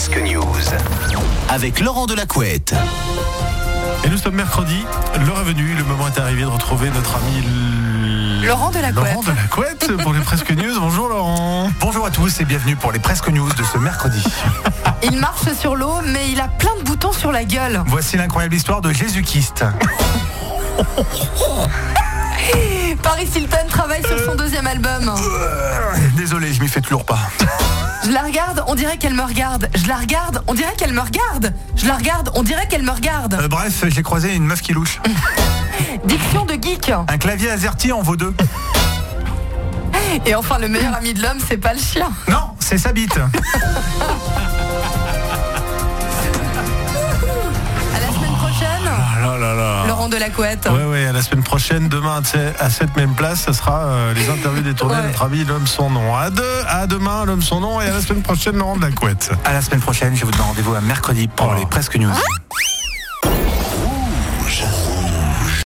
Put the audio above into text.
Presque News. Avec Laurent Delacouette. Et nous sommes mercredi, l'heure est venue, le moment est arrivé de retrouver notre ami Laurent Delacouette. Laurent Delacouette pour les Presque News. Bonjour Laurent. Bonjour à tous et bienvenue pour les Presque News de ce mercredi. Il marche sur l'eau, mais il a plein de boutons sur la gueule. Voici l'incroyable histoire de Jésus-Christ. Paris Hilton travaille sur son deuxième album. Désolé, je m'y fais toujours pas. Je la regarde, on dirait qu'elle me regarde. Je la regarde, on dirait qu'elle me regarde. Je la regarde, on dirait qu'elle me regarde. Bref, j'ai croisé une meuf qui louche. Diction de geek. Un clavier AZERTY en vaut deux. Et enfin, le meilleur ami de l'homme, c'est pas le chien. Non, c'est sa bite. À la semaine prochaine, Ah là là. Laurent Delacouette. Ouais, à la semaine prochaine, demain à cette même place, ce sera les interviews détournées de notre ami l'homme son nom. À demain, l'homme son nom, et à la semaine prochaine, Laurent Delacouette. À la semaine prochaine, je vous donne rendez-vous à mercredi pour les Presque News.